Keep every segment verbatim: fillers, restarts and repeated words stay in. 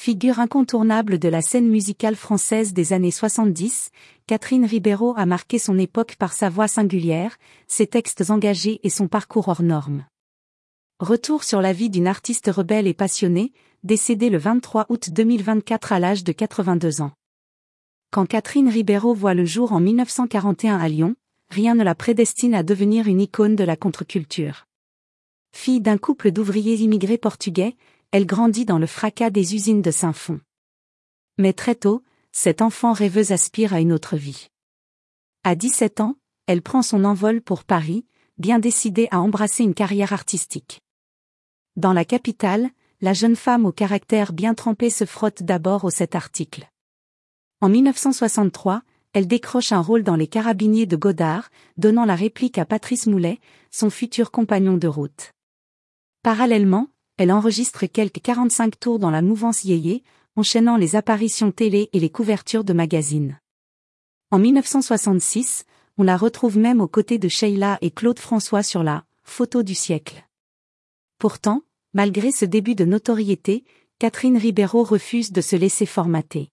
Figure incontournable de la scène musicale française des années soixante-dix, Catherine Ribeiro a marqué son époque par sa voix singulière, ses textes engagés et son parcours hors norme. Retour sur la vie d'une artiste rebelle et passionnée, décédée le vingt-trois août deux mille vingt-quatre à l'âge de quatre-vingt-deux ans. Quand Catherine Ribeiro voit le jour en mille neuf cent quarante et un à Lyon, rien ne la prédestine à devenir une icône de la contre-culture. Fille d'un couple d'ouvriers immigrés portugais, elle grandit dans le fracas des usines de Saint-Fond. Mais très tôt, cette enfant rêveuse aspire à une autre vie. À dix-sept ans, elle prend son envol pour Paris, bien décidée à embrasser une carrière artistique. Dans la capitale, la jeune femme au caractère bien trempé se frotte d'abord aux sept articles. En mille neuf cent soixante-trois, elle décroche un rôle dans Les Carabiniers de Godard, donnant la réplique à Patrice Moulet, son futur compagnon de route. Parallèlement, elle enregistre quelques quarante-cinq tours dans la mouvance yéyé, enchaînant les apparitions télé et les couvertures de magazines. En mille neuf cent soixante-six, on la retrouve même aux côtés de Sheila et Claude François sur la « photo du siècle ». Pourtant, malgré ce début de notoriété, Catherine Ribeiro refuse de se laisser formater.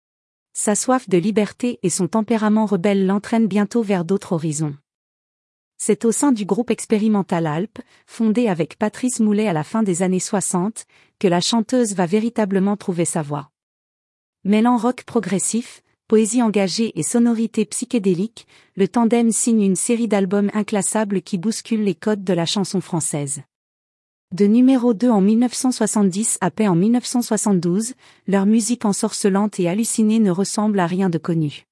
Sa soif de liberté et son tempérament rebelle l'entraînent bientôt vers d'autres horizons. C'est au sein du groupe expérimental Alpes, fondé avec Patrice Moulet à la fin des années soixante, que la chanteuse va véritablement trouver sa voie. Mêlant rock progressif, poésie engagée et sonorité psychédélique, le tandem signe une série d'albums inclassables qui bousculent les codes de la chanson française. De numéro deux en mille neuf cent soixante-dix à paix en mille neuf cent soixante-douze, leur musique ensorcelante et hallucinée ne ressemble à rien de connu.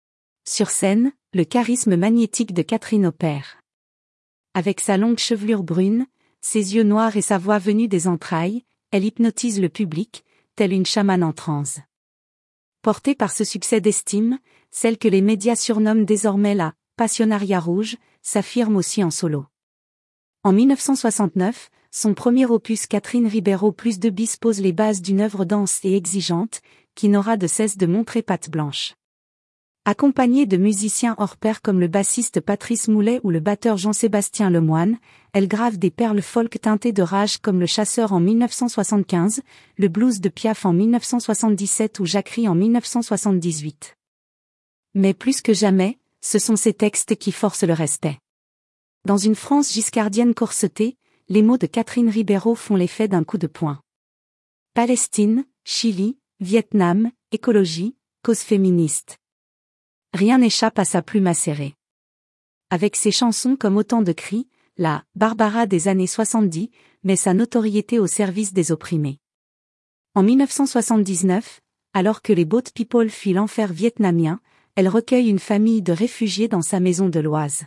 Sur scène, le charisme magnétique de Catherine opère. Avec sa longue chevelure brune, ses yeux noirs et sa voix venue des entrailles, elle hypnotise le public, telle une chamane en transe. Portée par ce succès d'estime, celle que les médias surnomment désormais la « Passionnariat rouge » s'affirme aussi en solo. En mille neuf cent soixante-neuf, son premier opus Catherine Ribeiro plus de bis pose les bases d'une œuvre dense et exigeante, qui n'aura de cesse de montrer patte blanche. Accompagnée de musiciens hors pair comme le bassiste Patrice Moulet ou le batteur Jean-Sébastien Lemoine, elle grave des perles folk teintées de rage comme Le Chasseur en mille neuf cent soixante-quinze, le blues de Piaf en mille neuf cent soixante-dix-sept ou Jacquerie en mille neuf cent soixante-dix-huit. Mais plus que jamais, ce sont ces textes qui forcent le respect. Dans une France giscardienne corsetée, les mots de Catherine Ribeiro font l'effet d'un coup de poing. Palestine, Chili, Vietnam, écologie, cause féministe. Rien n'échappe à sa plume acérée. Avec ses chansons comme autant de cris, la « Barbara des années soixante-dix » met sa notoriété au service des opprimés. En mille neuf cent soixante-dix-neuf, alors que les boat people fuient l'enfer vietnamien, elle recueille une famille de réfugiés dans sa maison de l'Oise.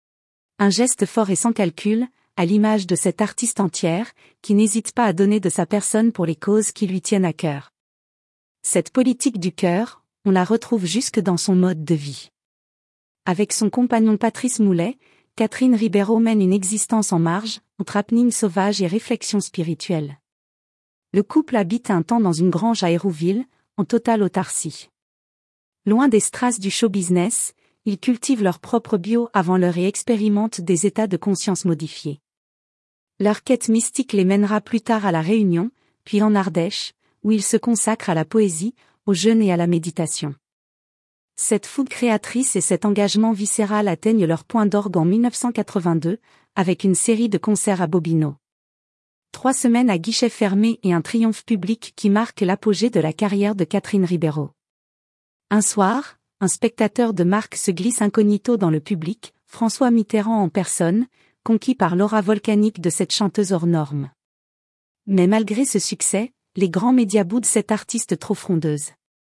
Un geste fort et sans calcul, à l'image de cette artiste entière, qui n'hésite pas à donner de sa personne pour les causes qui lui tiennent à cœur. Cette politique du cœur, on la retrouve jusque dans son mode de vie. Avec son compagnon Patrice Moulet, Catherine Ribeiro mène une existence en marge, entre happening sauvage et réflexion spirituelle. Le couple habite un temps dans une grange à Hérouville, en totale autarcie. Loin des strass du show business, ils cultivent leur propre bio avant l'heure et expérimentent des états de conscience modifiés. Leur quête mystique les mènera plus tard à La Réunion, puis en Ardèche, où ils se consacrent à la poésie, au jeûne et à la méditation. Cette fougue créatrice et cet engagement viscéral atteignent leur point d'orgue en mille neuf cent quatre-vingt-deux, avec une série de concerts à Bobino. Trois semaines à guichet fermé et un triomphe public qui marque l'apogée de la carrière de Catherine Ribeiro. Un soir, un spectateur de marque se glisse incognito dans le public, François Mitterrand en personne, conquis par l'aura volcanique de cette chanteuse hors norme. Mais malgré ce succès, les grands médias boudent cette artiste trop frondeuse.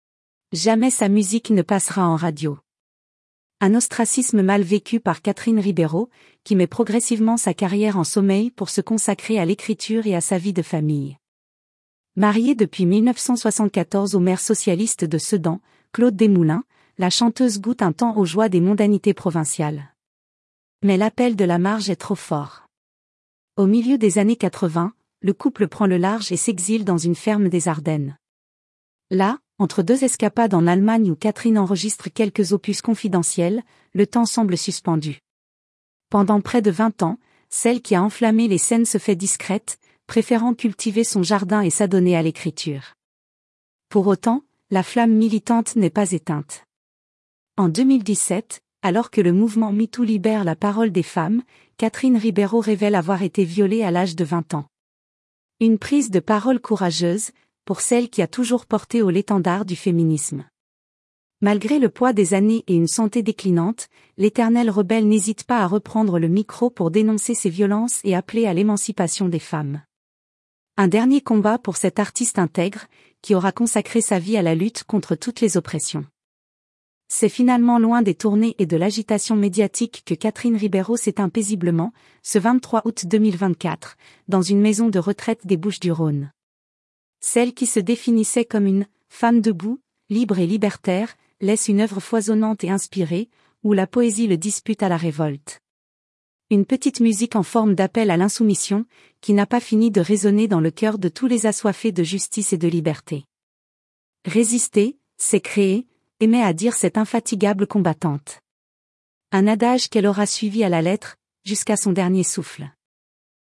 Jamais sa musique ne passera en radio. Un ostracisme mal vécu par Catherine Ribeiro, qui met progressivement sa carrière en sommeil pour se consacrer à l'écriture et à sa vie de famille. Mariée depuis mille neuf cent soixante-quatorze au maire socialiste de Sedan, Claude Desmoulins, la chanteuse goûte un temps aux joies des mondanités provinciales. Mais l'appel de la marge est trop fort. Au milieu des années quatre-vingts, le couple prend le large et s'exile dans une ferme des Ardennes. Là, entre deux escapades en Allemagne où Catherine enregistre quelques opus confidentiels, le temps semble suspendu. Pendant près de vingt ans, celle qui a enflammé les scènes se fait discrète, préférant cultiver son jardin et s'adonner à l'écriture. Pour autant, la flamme militante n'est pas éteinte. En deux mille dix-sept, alors que le mouvement MeToo libère la parole des femmes, Catherine Ribeiro révèle avoir été violée à l'âge de vingt ans. Une prise de parole courageuse, pour celle qui a toujours porté haut l'étendard du féminisme. Malgré le poids des années et une santé déclinante, l'éternelle rebelle n'hésite pas à reprendre le micro pour dénoncer ces violences et appeler à l'émancipation des femmes. Un dernier combat pour cette artiste intègre, qui aura consacré sa vie à la lutte contre toutes les oppressions. C'est finalement loin des tournées et de l'agitation médiatique que Catherine Ribeiro s'éteint paisiblement, ce vingt-trois août deux mille vingt-quatre, dans une maison de retraite des Bouches-du-Rhône. Celle qui se définissait comme une « femme debout, libre et libertaire », laisse une œuvre foisonnante et inspirée, où la poésie le dispute à la révolte. Une petite musique en forme d'appel à l'insoumission, qui n'a pas fini de résonner dans le cœur de tous les assoiffés de justice et de liberté. Résister, c'est créer, aimait à dire cette infatigable combattante. Un adage qu'elle aura suivi à la lettre, jusqu'à son dernier souffle.